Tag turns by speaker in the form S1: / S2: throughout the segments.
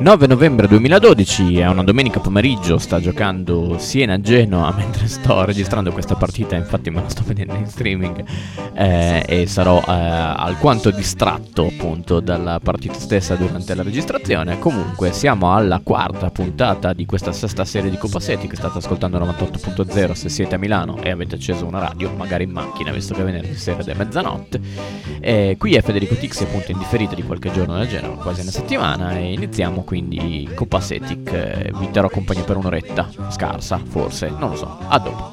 S1: 9 novembre 2012, è una domenica pomeriggio, sta giocando Siena-Genoa mentre sto registrando questa partita, infatti me la sto vedendo in streaming e sarò alquanto distratto appunto dalla partita stessa durante la registrazione. Comunque siamo alla quarta puntata di questa sesta serie di Coppa Seti, che state ascoltando 98.0 se siete a Milano e avete acceso una radio, magari in macchina, visto che è venerdì sera ed è mezzanotte. Qui è Federico Tixi, appunto in differita di qualche giorno da Genova, quasi una settimana, e iniziamo quindi Coppa Setic. Vi terrò compagnia per un'oretta scarsa, forse, non lo so. A dopo.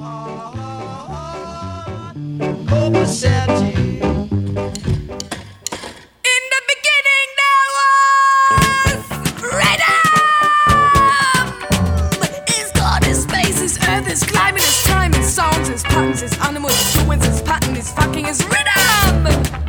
S2: His climate, his time, his sounds, his patterns, his animals, his humans, his pattern, his fucking, his rhythm.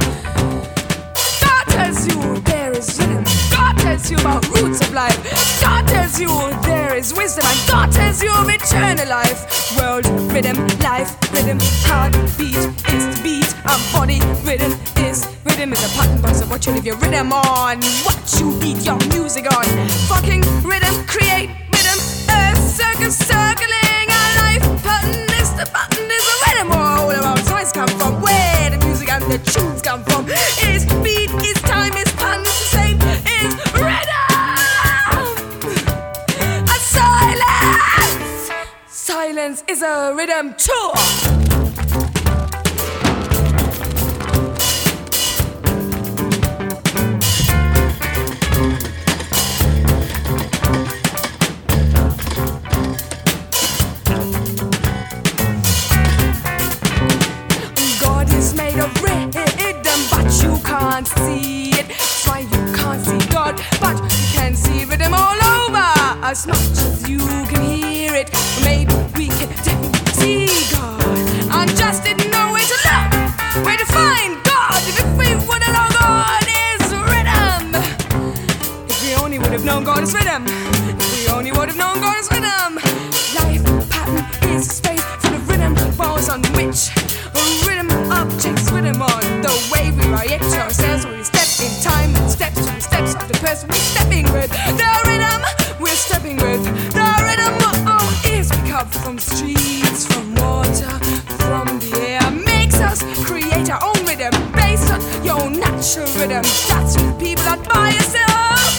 S2: God tells you there is rhythm. God tells you about roots of life. God tells you there is wisdom, and God tells you of eternal life. World rhythm, life rhythm, heartbeat is the beat, and body rhythm is rhythm is a pattern, but so what you live your rhythm on, what you beat your music on. Fucking rhythm, create rhythm, a circus circling. Pattern is the pattern is the rhythm. All about size come from, where the music and the tunes come from. Is beat, is time, is pattern is the same, is rhythm. A silence. Silence is a rhythm too. Can't see it, that's why you can't see God, but you can see rhythm all over, as much as you can hear it. Maybe we can see God, and just didn't know where to look, where to find God. If we would have known God is rhythm, if we only would have known God is rhythm, if we only would have known God is rhythm. Life pattern is space full of rhythm balls on which rhythm objects rhythm on the way we react to ourselves when we step in time and steps to the steps of the person we're stepping with. The rhythm we're stepping with, the rhythm is we come from streets, from water, from the air, makes us create our own rhythm based on your own natural rhythm. That's what people out by yourself.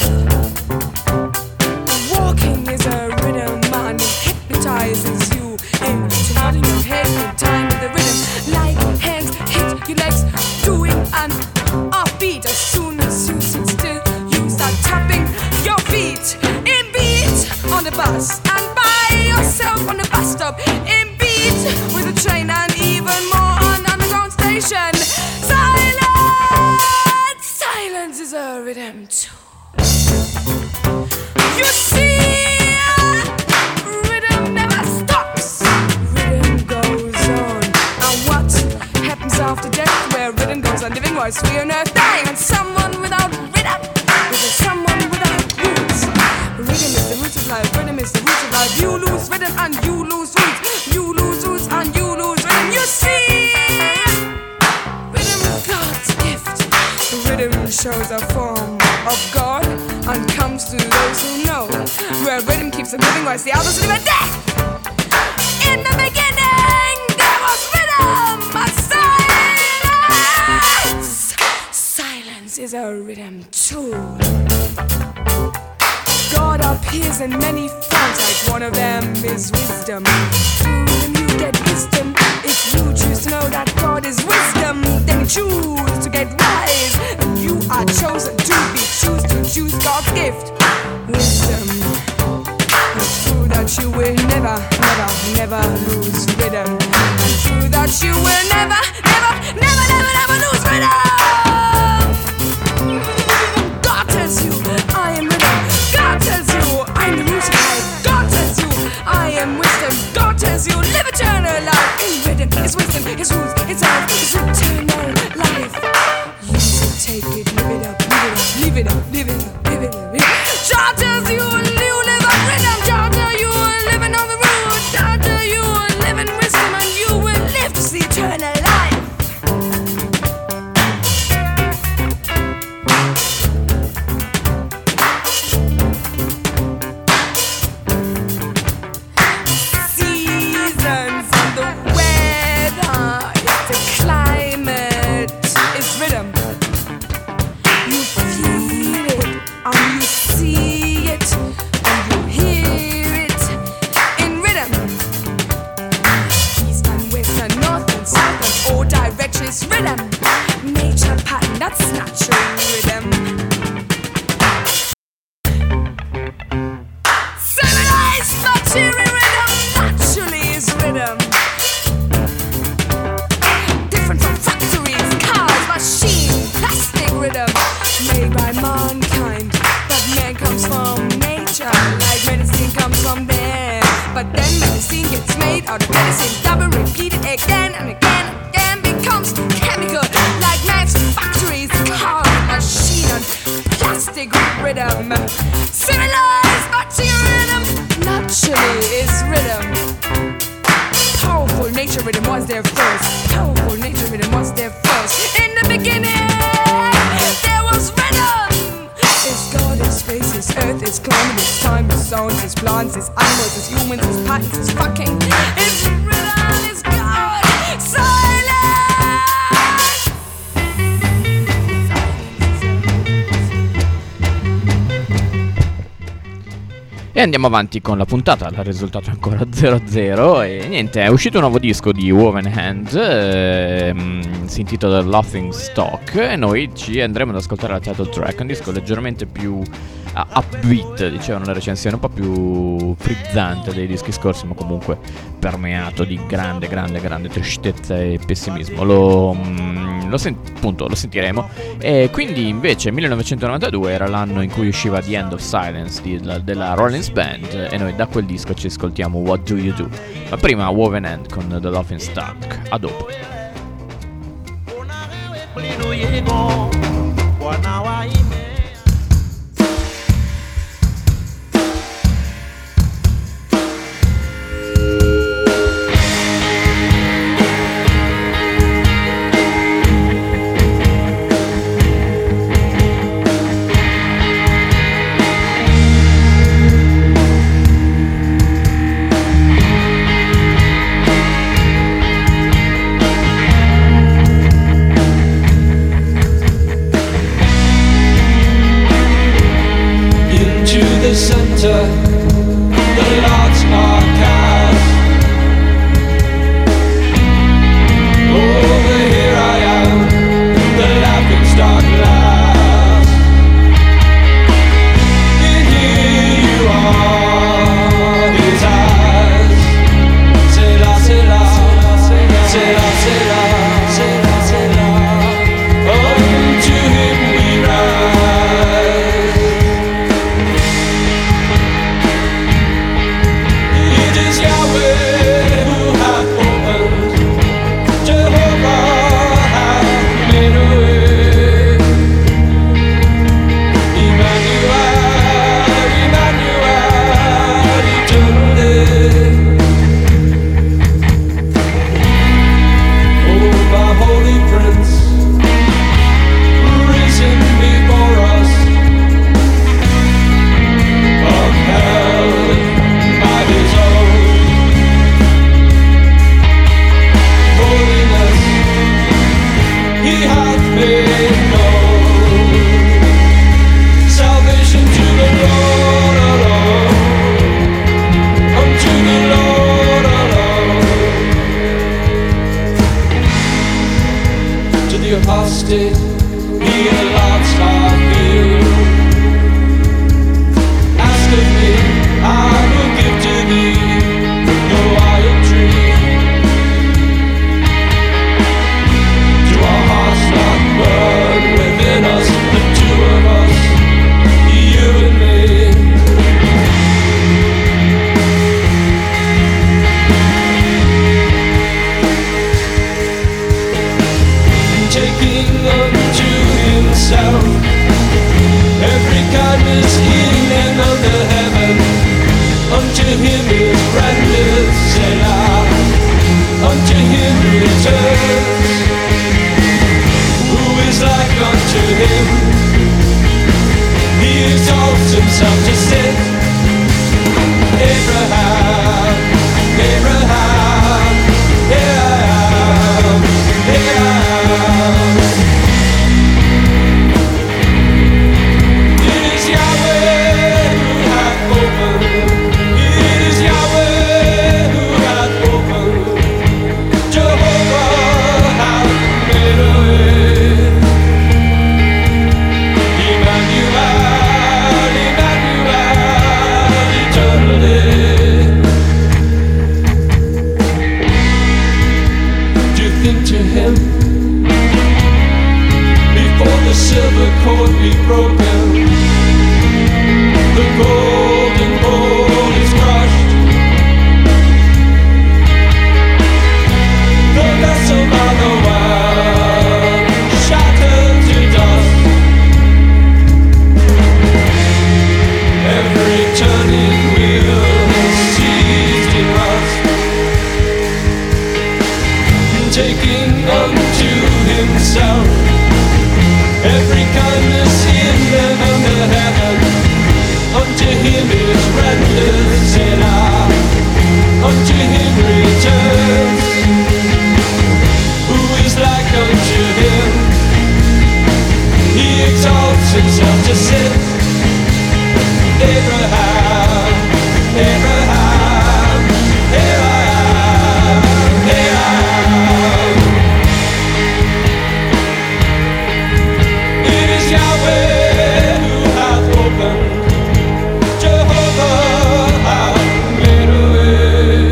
S2: Walking is a rhythm and it hypnotizes you into nodding your head in time with the rhythm, like hands hit your legs, doing an offbeat. As soon as you sit still, you start tapping your feet in beat on the bus and by yourself on the bus stop, in beat with a train and even more on underground station. Silence, silence is a rhythm too. You see, rhythm never stops, rhythm goes on. And what happens after death, where rhythm goes on living whilst we on earth dying? And someone without rhythm is someone without roots. Rhythm is the root of life, rhythm is the root of life. You lose rhythm and you lose roots, you lose roots and you lose rhythm. You see, rhythm is God's gift. Rhythm shows a form of God and comes to those who know, where rhythm keeps them living whilst the others live in death. In the beginning there was rhythm, a silence. Silence is a rhythm too. God appears in many forms, like one of them is wisdom. Through rhythm you get wisdom. If you choose to know that God is wisdom, then you choose to get wise, and you are chosen to be. Choose God's gift, wisdom. It's true that you will never, never, never lose rhythm. And true that you will never, never, never, never, never lose rhythm. God tells you I am rhythm. God tells you I'm the root of life. God tells you I am wisdom. God tells you live eternal life. In rhythm is wisdom, his roots, his life, his eternal life. You should take it, live it up, live it up, live it up, live it up, live it up. God tells you you live on rhythm. God tells you living on the road. God tells you live in wisdom, and you will live to see eternal life. the scene gets made out of medicine, double repeated again and again and again, becomes chemical like man's factories, car, machine, and plastic rhythm. Civilized, but to your rhythm, naturally is rhythm. Powerful nature rhythm was there first. Powerful nature rhythm was there first. In the beginning, there was rhythm. It's God, His face, His earth, His climate, His time, His sounds, His plants, His animals, His humans, His patents, His fucking. His rhythm is God. Silence.
S1: E andiamo avanti con la puntata, il risultato è ancora 0-0 e niente, è uscito un nuovo disco di Woven Hand, si intitola Laughing Stock e noi ci andremo ad ascoltare la title track, un disco leggermente più upbeat, dicevano le recensioni, un po' più frizzante dei dischi scorsi, ma comunque permeato di grande tristezza e pessimismo. Lo sentiremo. E quindi invece 1992 era l'anno in cui usciva The End of Silence della Rollins Band e noi da quel disco ci ascoltiamo What Do You Do. Ma prima Woven Hand con The Laughing Stock. A dopo.
S3: The lots are cast. Over here I am, the laughing stock laughs. And here you are, his eyes. C'est là, c'est là, c'est là, c'est là, c'est là, c'est là. Oh, to him we rise. Apostate, he lots I feel. Ask of me, I will give to thee the wild tree. Do our hearts not burn within us, the two of us, you and me? Taking unto himself every kindness in and under heaven. Unto him is rendered Selah, unto him returns. Who is like unto him? He exalts himself to sit. Abraham, Abraham, Abraham, Abraham. Emmanuel, Emmanuel. taking unto himself every kindness in and under heaven. Unto him is rendered sinner, unto him returns. Who is like unto him? He exalts himself to sit. Abraham, Abraham, here I am, here I am. It is Yahweh who hath opened, Jehovah hath made a way.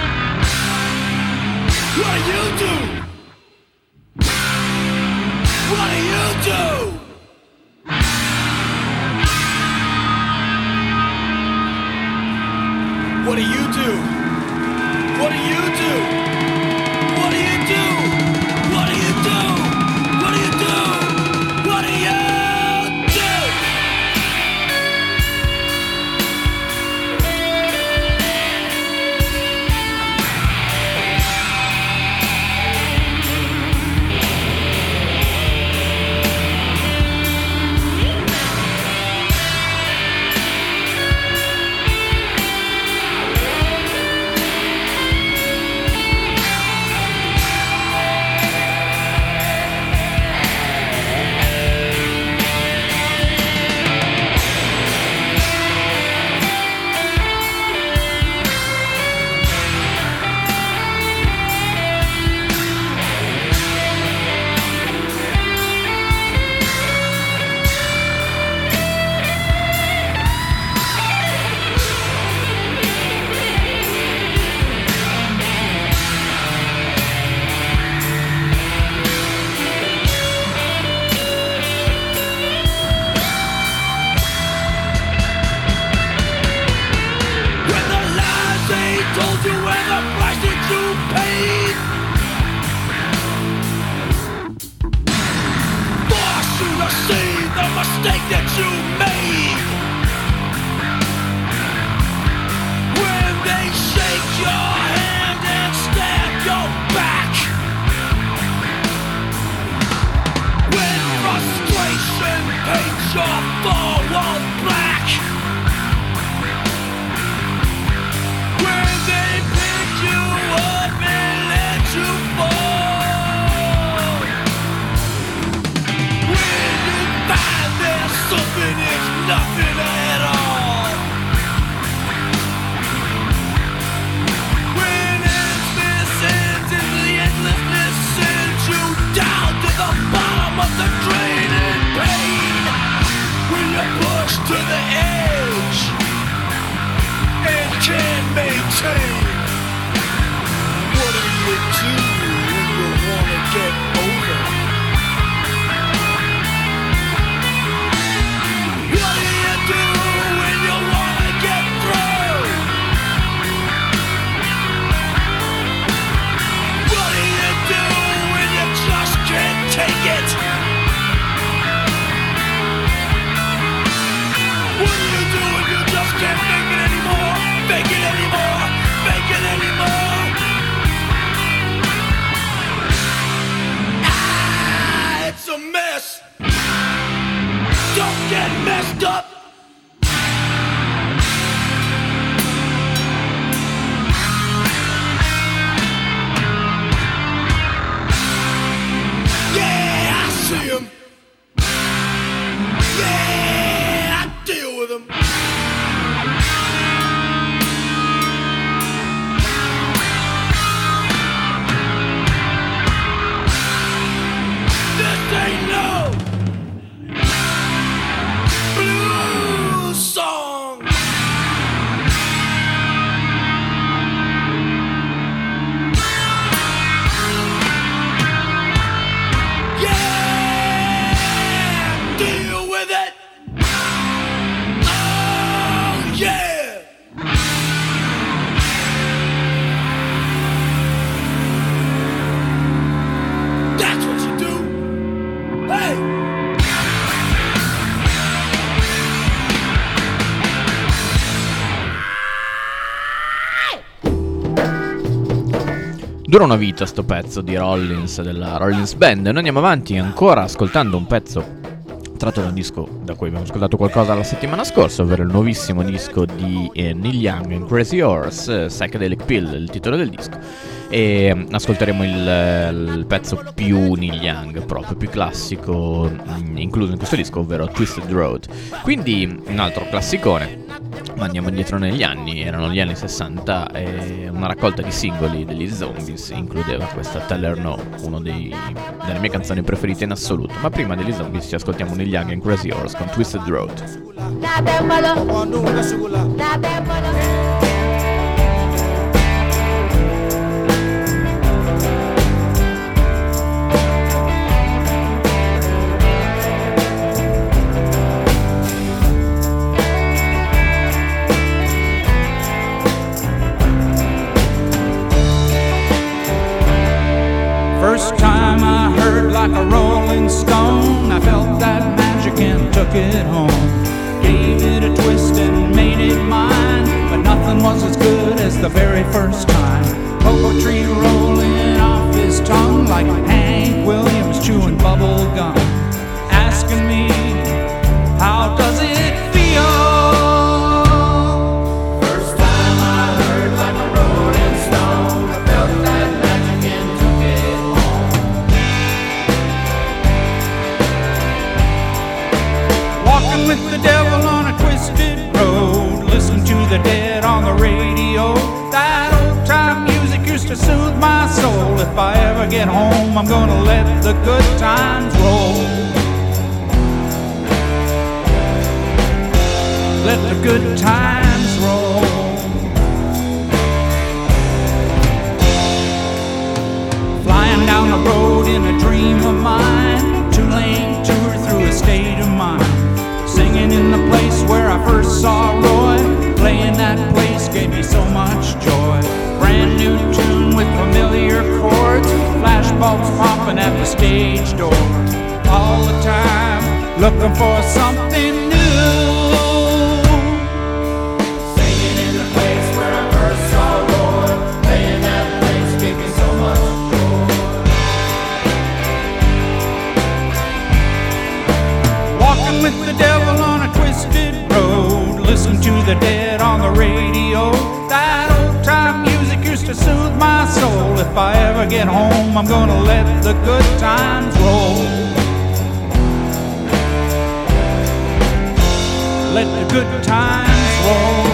S4: What do?
S1: Dura una vita sto pezzo di Rollins, della Rollins Band, e noi andiamo avanti ancora ascoltando un pezzo tratto da un disco da cui abbiamo ascoltato qualcosa la settimana scorsa, ovvero il nuovissimo disco di Neil Young and Crazy Horse, Psychedelic Pill, il titolo del disco, e ascolteremo il pezzo più Neil Young, proprio più classico incluso in questo disco, ovvero Twisted Road. Quindi un altro classicone, ma andiamo indietro negli anni, erano gli anni 60 e una raccolta di singoli degli Zombies includeva questa Tell Her No, uno delle mie canzoni preferite in assoluto. Ma prima degli Zombies ci ascoltiamo Neil Young and Crazy Horse con Twisted Road.
S4: First time I heard like a rolling stone, I felt that magic and took it home. Gave it a twist and made it mine, but nothing was as good as the very first time. Cocoa tree rolling off his tongue like Hank Williams chewing bubble gum, asking me, how does it feel? With the devil on a twisted road, listen to the Dead on the radio. That old time music used to soothe my soul. If I ever get home, I'm gonna let the good times roll. Let the good times roll. Flying down the road in a dream of mine, two-lane tour through a state of mind. Singing in the place where I first saw Roy. Playing that place gave me so much joy. Brand new tune with familiar chords, flashbulbs popping at the stage door. All the time looking for something new. Singing in the place where I first saw Roy. Playing that place gave me so much joy. Walking with the devil on a twisted road, listen to the Dead on the radio. That old time music used to soothe my soul. If I ever get home, I'm gonna let the good times roll. Let the good times roll.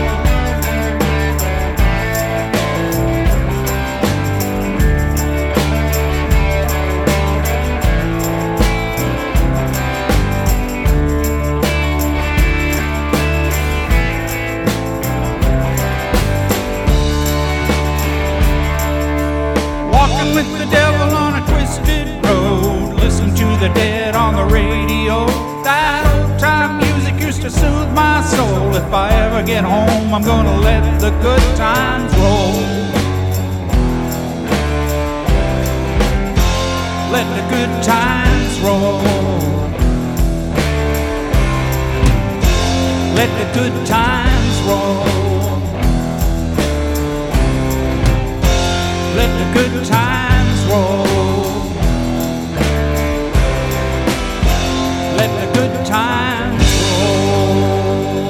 S4: With the devil on a twisted road, listen to the Dead on the radio. That old time music used to soothe my soul. If I ever get home, I'm gonna let the good times roll. Let the good times roll. Let the good times roll. Let the good times roll. Let the good times roll.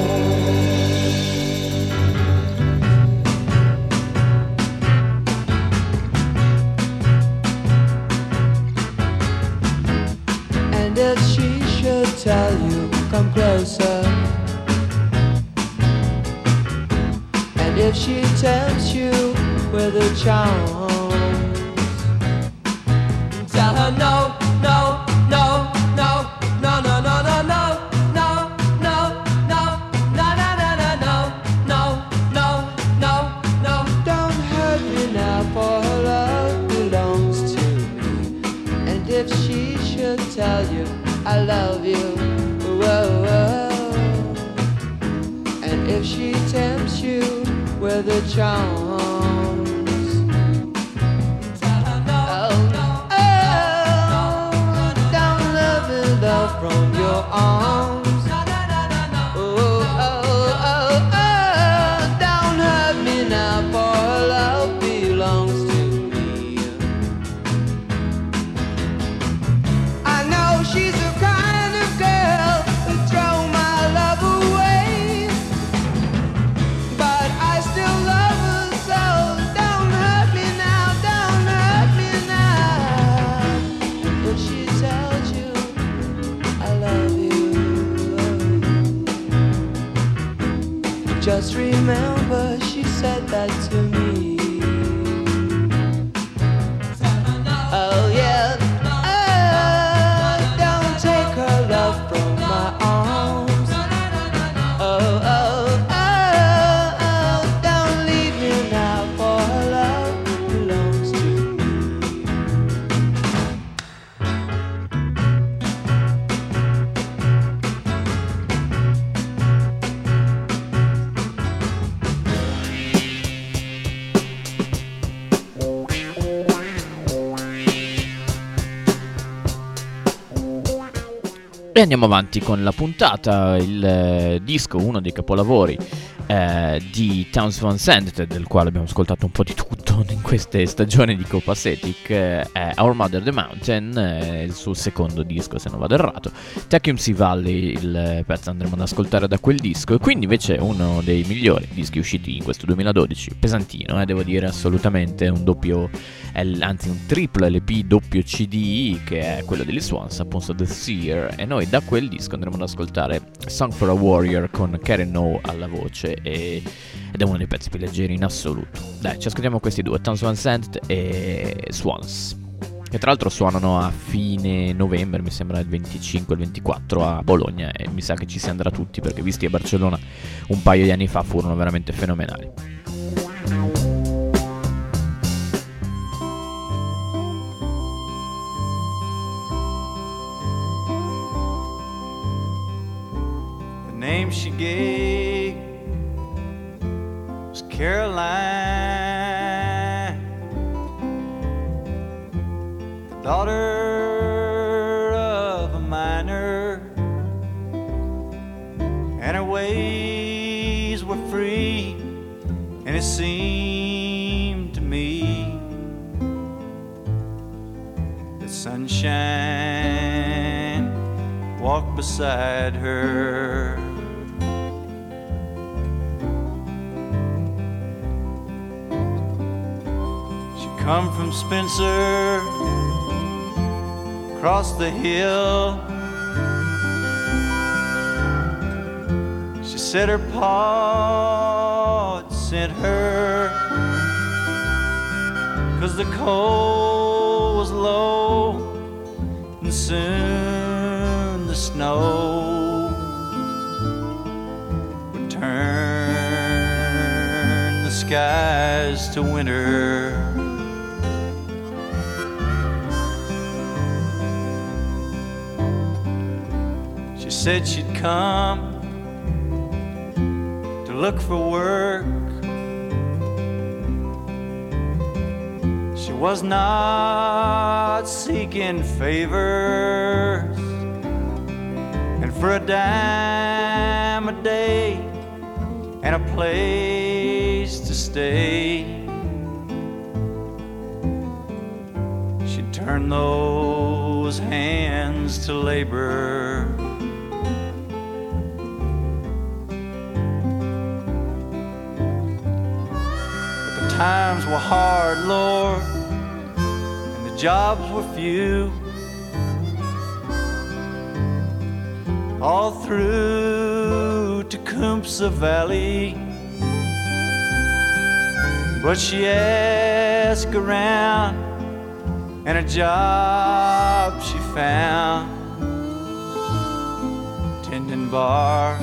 S5: And if she should tell you, come closer. And if she tempts you with a charm, tell her no, no, no, no, no, no, no, no, no, no, no, no, no, no, no, no, no, no. Don't hurt me now, for her love belongs to me. And if she should tell you I love you, whoa, whoa. And if she tempts you with a charm, from your arms. Oh, oh, oh, oh, don't hurt me now, for love belongs to me.
S1: E andiamo avanti con la puntata, il disco, uno dei capolavori di Townes Van Zandt, del quale abbiamo ascoltato un po' di tutto in queste stagioni di Copacetic, è Our Mother the Mountain, il suo secondo disco se non vado errato. Tecumseh Valley, il pezzo andremo ad ascoltare da quel disco, e quindi invece uno dei migliori dischi usciti in questo 2012, pesantino, devo dire, assolutamente un doppio, anzi un triplo LP doppio CD, che è quello degli Swans, appunto The Seer, e noi da quel disco andremo ad ascoltare Song for a Warrior con Karen O alla voce, ed è uno dei pezzi più leggeri in assoluto. Dai, ci ascoltiamo questi due, Townes Van Zandt e Swans, che tra l'altro suonano a fine novembre, mi sembra il 25 il 24 a Bologna, e mi sa che ci si andrà tutti, perché visti a Barcellona un paio di anni fa furono veramente fenomenali.
S6: The name she gave was Caroline, the daughter of a miner, and her ways were free, and it seemed to me that sunshine walked beside her. Come from Spencer, across the hill. She said her pa had sent her, 'cause the coal was low, and soon the snow would turn the skies to winter. Said she'd come to look for work. She was not seeking favors, and for a dime a day and a place to stay, she'd turn those hands to labor. Times were hard, Lord, and the jobs were few. All through Tecumseh Valley, but she asked around, and a job she found, tending bar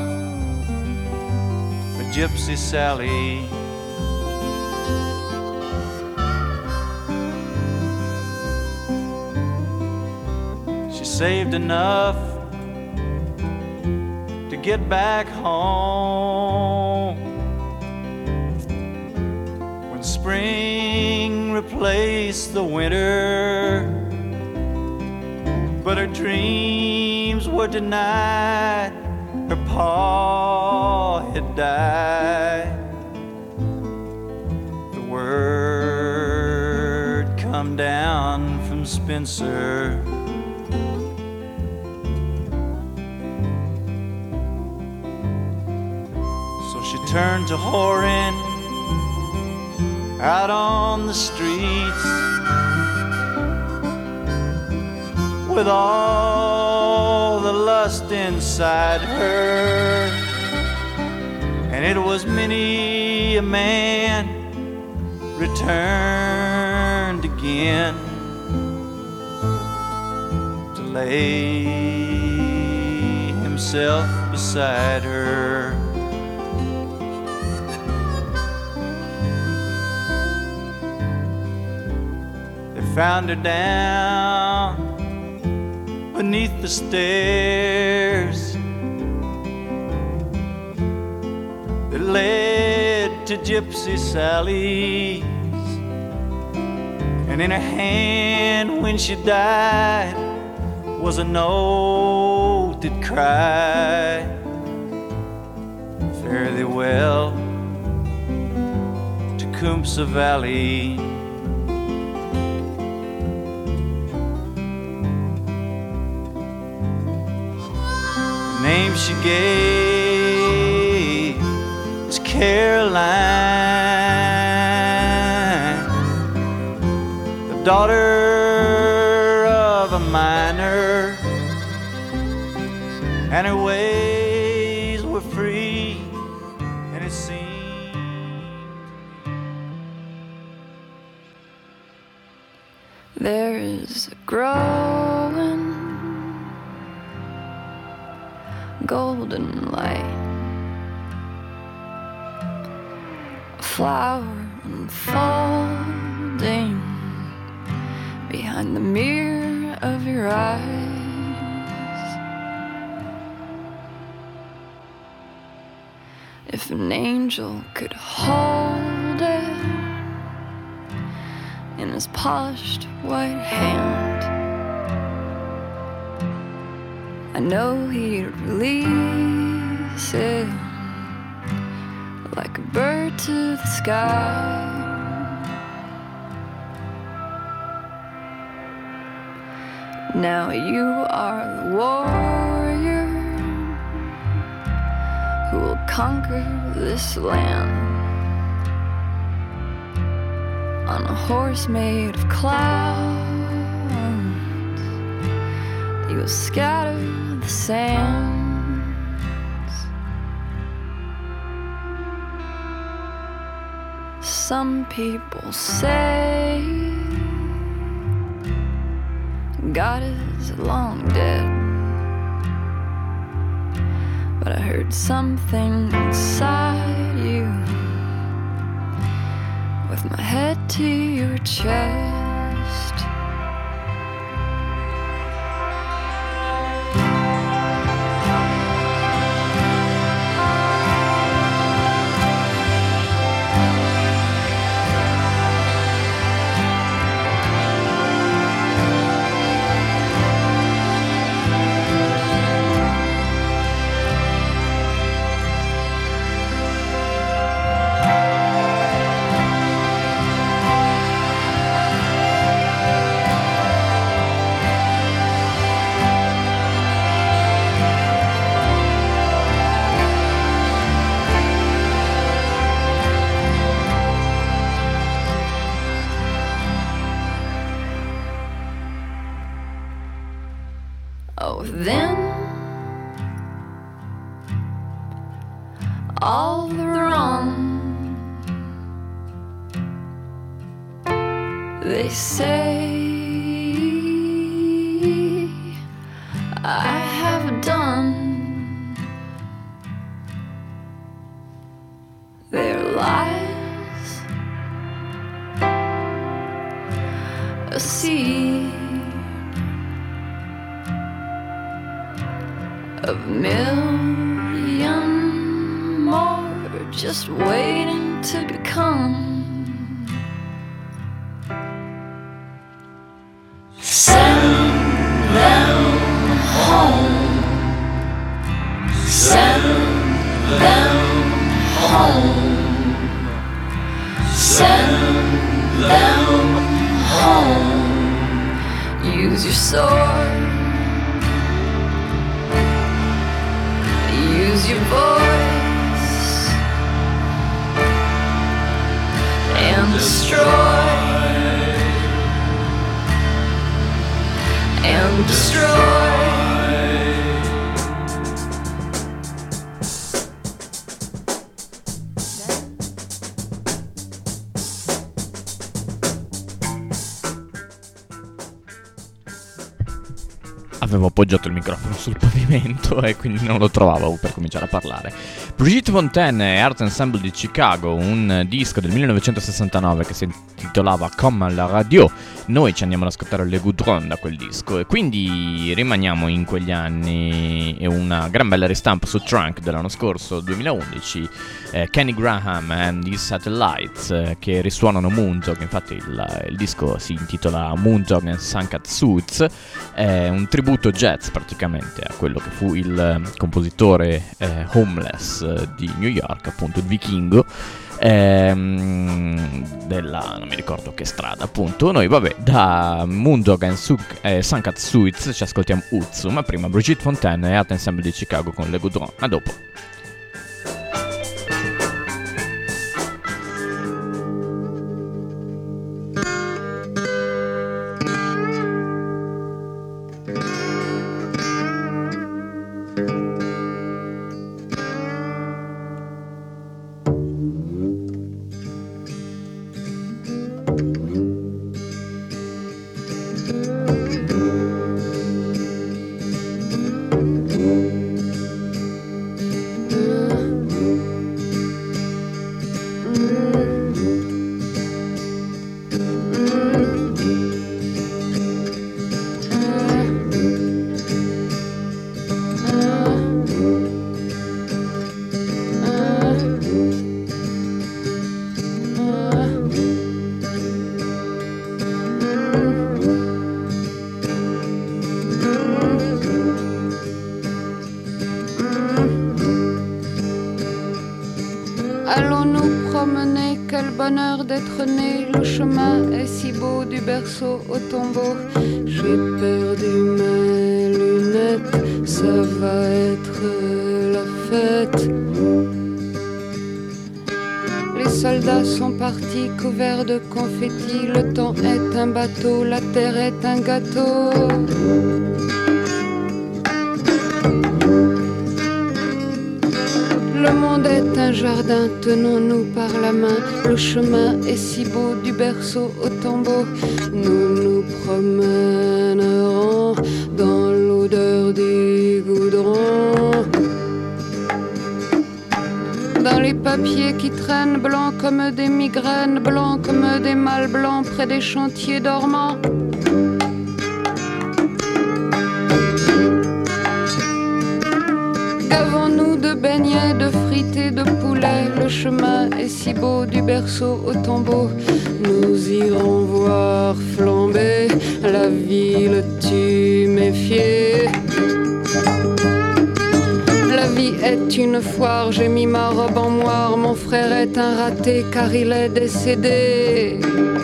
S6: for Gypsy Sally. Saved enough to get back home when spring replaced the winter, but her dreams were denied. Her pa had died. The word come down from Spencer. Turned to whoring out on the streets, with all the lust inside her, and it was many a man returned again to lay himself beside her. Found her down beneath the stairs that led to Gypsy Sally's, and in her hand when she died was a note did cry fairly well. Tecumseh Valley, the name she gave was Caroline, the daughter of a miner, and her ways were free, and it seemed
S7: there is a growing golden light, a flower unfolding behind the mirror of your eyes. If an angel could hold it in his polished white hand, I know he'd release it like a bird to the sky. Now you are the warrior who will conquer this land on a horse made of clouds. You will scatter the sands. Some people say God is long dead, but I heard something inside you with my head to your chest. Oh, then all the wrong they say I have done, their lies a seed of a million more just waiting to become. Send them home. Send them home. Send them home. Use your sword. Use your voice and destroy and destroy.
S1: Avevo appoggiato il microfono sul pavimento e quindi non lo trovavo per cominciare a parlare. Brigitte Fontaine e Art Ensemble di Chicago, un disco del 1969 che si titolava Comme la radio. Noi ci andiamo ad ascoltare Le Goudron da quel disco e quindi rimaniamo in quegli anni. E una gran bella ristampa su Trunk dell'anno scorso, 2011, Kenny Graham and his Satellites, che risuonano Moondog. Infatti il disco si intitola Moondog and Sunken Suits, è un tributo jazz praticamente a quello che fu il compositore Homeless di New York, appunto il vichingo, della non mi ricordo che strada, appunto. Noi vabbè, da Moondog and Sunken Suits ci ascoltiamo Utsu, ma prima Brigitte Fontaine e Art Ensemble di Chicago con Le Goudron. A dopo.
S8: D'être né, le chemin est si beau du berceau au tombeau. J'ai perdu mes lunettes, ça va être la fête. Les soldats sont partis couverts de confettis. Le temps est un bateau, la terre est un gâteau. Le monde est un jardin, tenons-nous par la main. Le chemin est si beau du berceau au tombeau. Nous nous promènerons dans l'odeur du goudron. Dans les papiers qui traînent, blancs comme des migraines, blancs comme des mâles blancs près des chantiers dormants. Gavons-nous de beignets, de frites, de poulet. Le chemin est si beau du berceau au tombeau. Nous irons voir flamber la ville tuméfiée. La vie est une foire, j'ai mis ma robe en moire. Mon frère est un raté car il est décédé.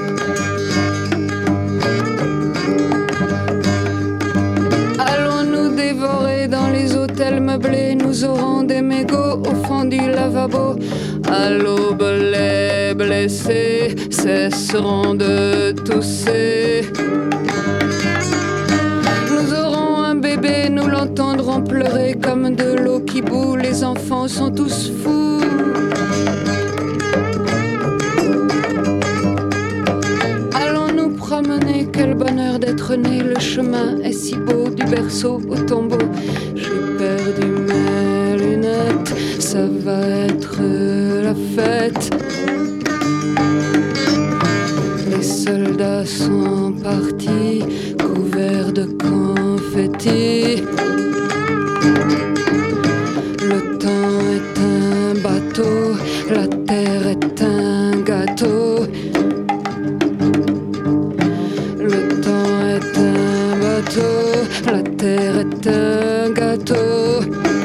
S8: Allons-nous dévorer dans les hôtels meublés? Nous aurons des mégots au fond du lavabo. À l'aube, les blessés cesseront de tousser. Nous aurons un bébé, nous l'entendrons pleurer comme de l'eau qui bout. Les enfants sont tous fous. Allons-nous promener, quel bonheur d'être né. Le chemin est si beau du berceau au tombeau. J'ai perdu mes lunettes, ça va être la fête. Les soldats sont partis, couverts de confettis. Le temps est un bateau, la terre est un gâteau. Le temps est un bateau, la terre est un gâteau.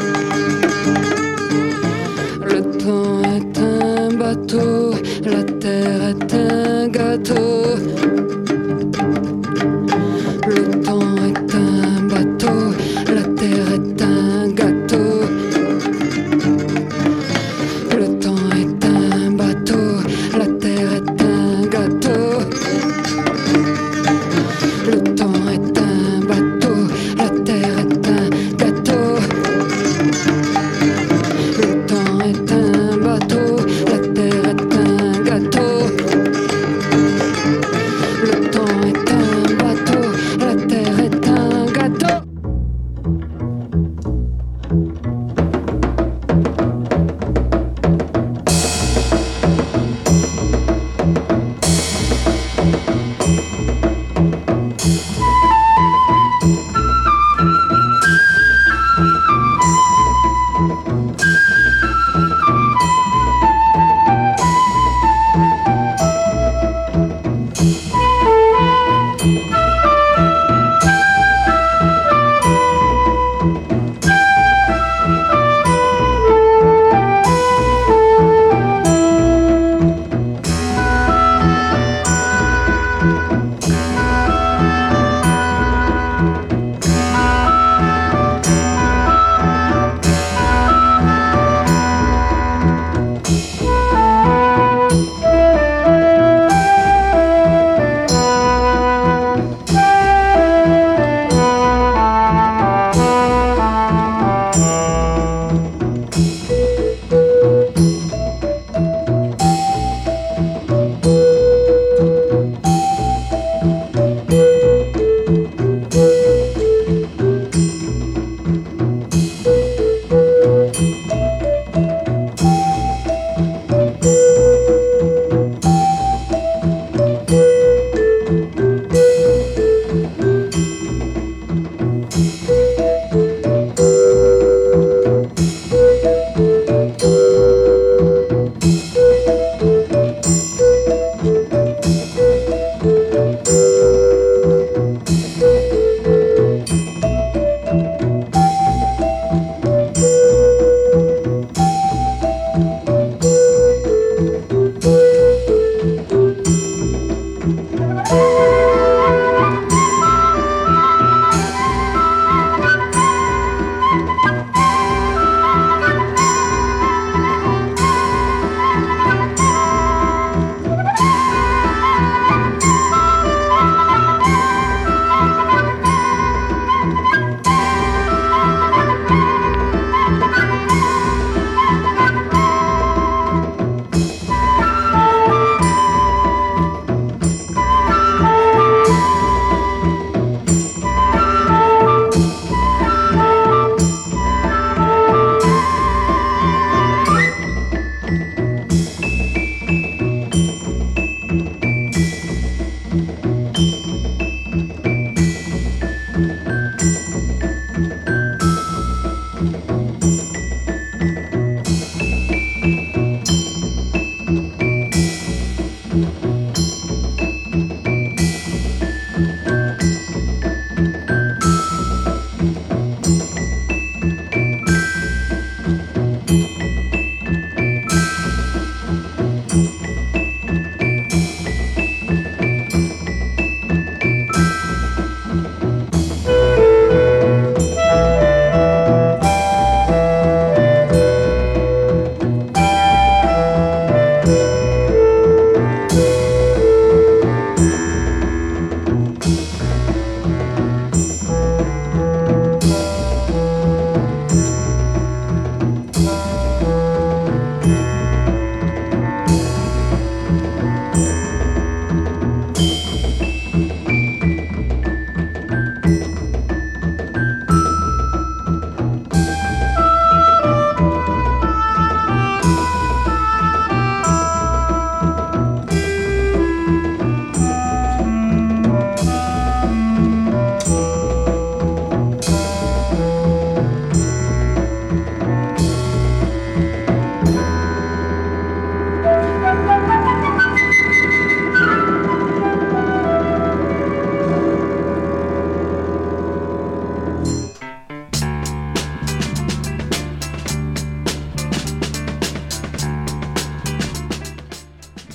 S8: Le temps est un bateau, la terre est un gâteau. Le temps est un bateau, la terre est un gâteau. Le temps est un bateau, la terre est un gâteau. Le temps est un bateau, la terre est un gâteau.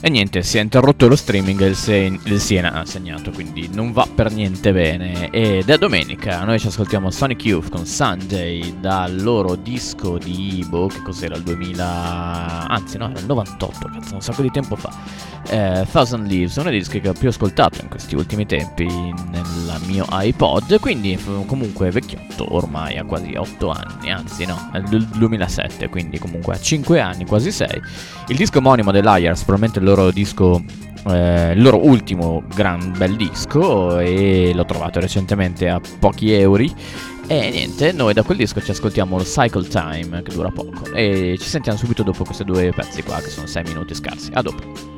S1: E niente, si è interrotto lo streaming e il Siena ha segnato, quindi non va per niente bene. Ed è domenica, noi ci ascoltiamo Sonic Youth con Sunday dal loro disco di che cos'era, il 2000... anzi no, era il 98, cazzo, un sacco di tempo fa. Thousand Leaves, uno dei dischi che ho più ascoltato in questi ultimi tempi nel mio iPod, quindi comunque vecchiotto, ormai ha quasi 8 anni, anzi no, è del 2007, quindi comunque ha 5 anni, quasi 6. Il disco omonimo dell'Ayers, probabilmente il loro disco, il loro ultimo gran bel disco, e l'ho trovato recentemente a pochi euro. E niente, noi da quel disco ci ascoltiamo il Cycle Time, che dura poco, e ci sentiamo subito dopo questi due pezzi qua, che sono 6 minuti scarsi. A dopo.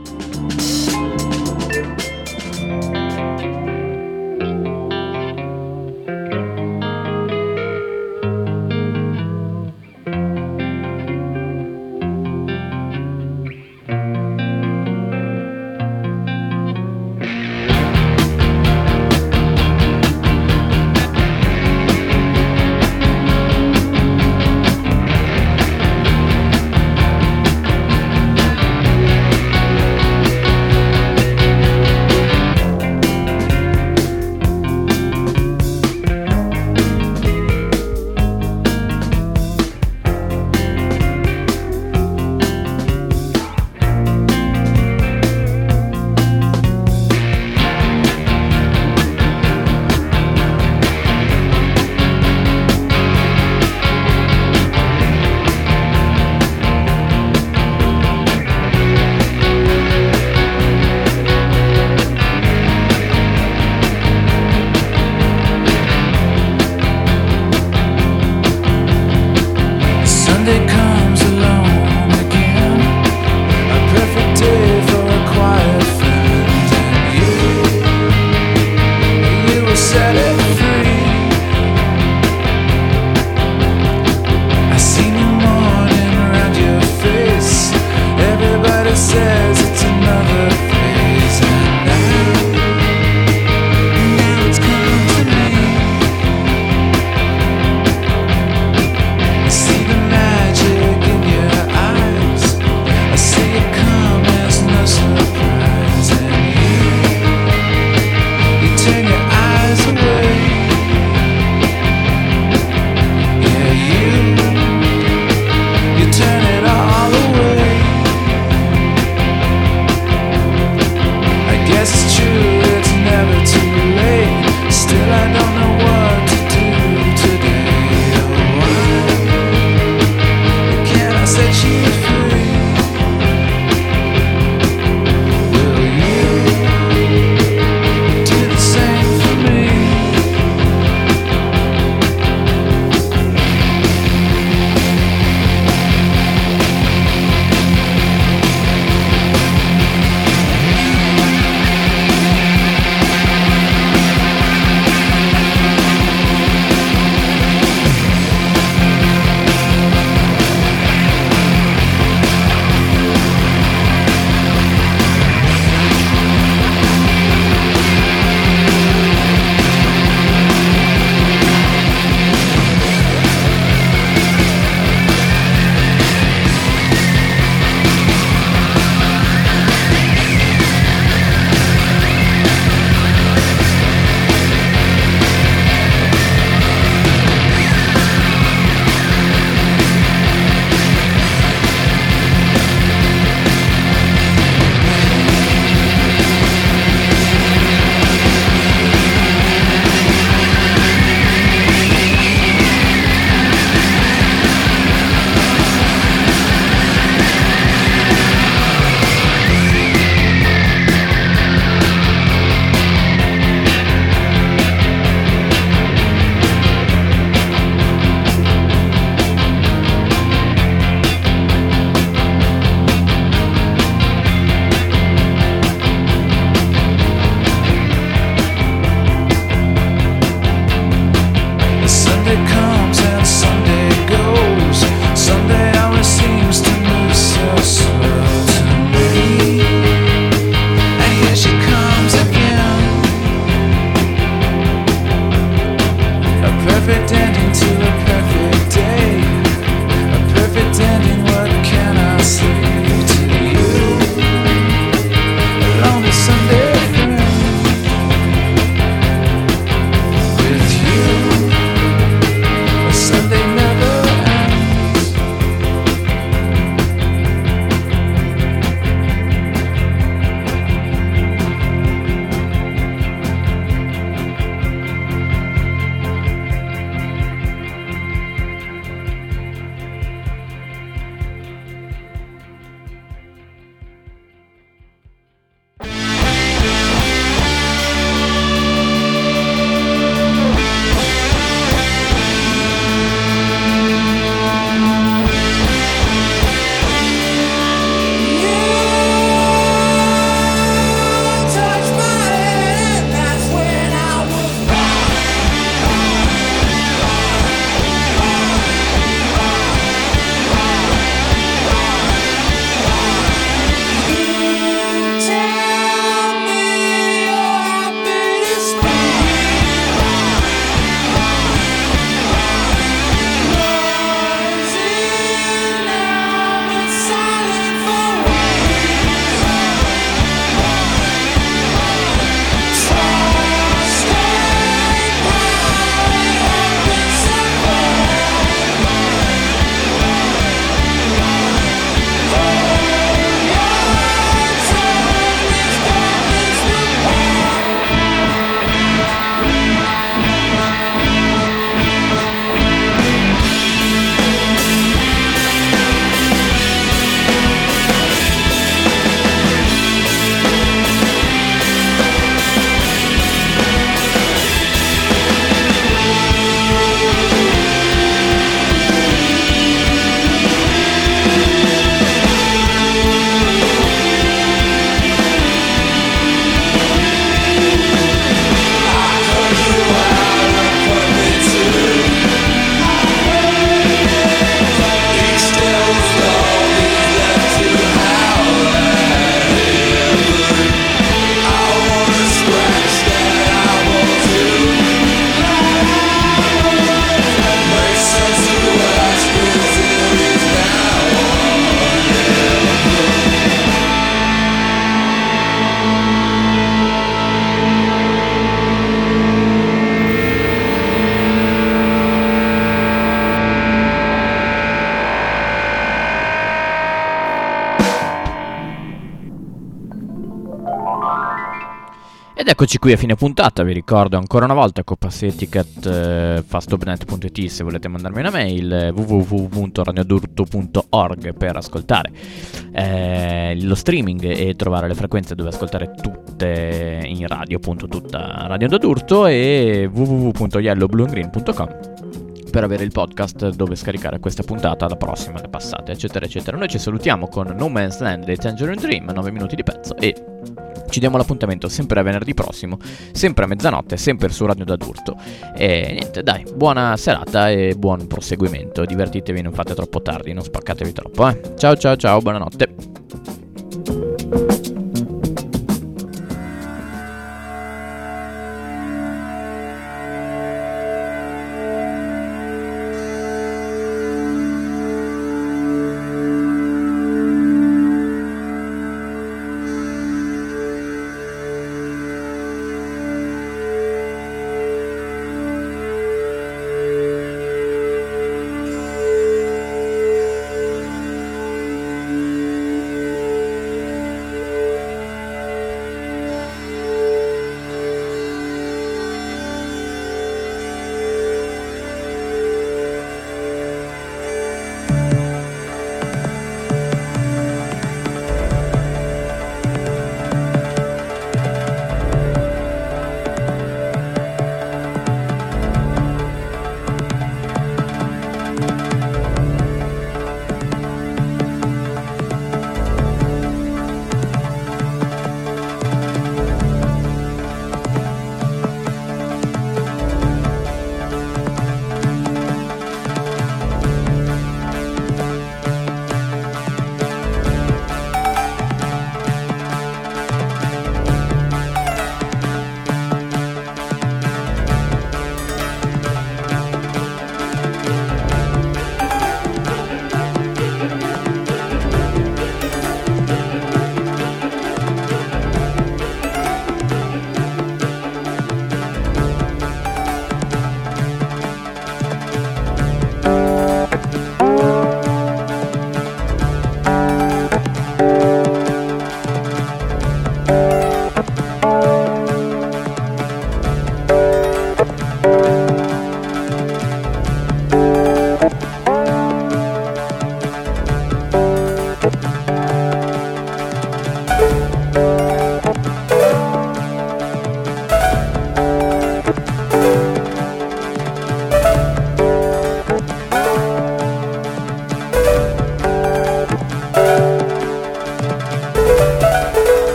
S1: Ed eccoci qui a fine puntata, vi ricordo ancora una volta Copassi Etiquette, fastobnet.it se volete mandarmi una mail, www.radiodurto.org per ascoltare lo streaming e trovare le frequenze dove ascoltare tutte in radio, appunto tutta Radio d'Urto, e www.yellowblueandgreen.com per avere il podcast dove scaricare questa puntata, la prossima, le passate, eccetera eccetera. Noi ci salutiamo con No Man's Land dei Tangerine Dream, 9 minuti di pezzo, e ci diamo l'appuntamento sempre a venerdì prossimo, sempre a mezzanotte, sempre su Radio d'Urto. E niente, dai, buona serata e buon proseguimento, divertitevi, non fate troppo tardi, non spaccatevi troppo, Ciao ciao ciao, buonanotte.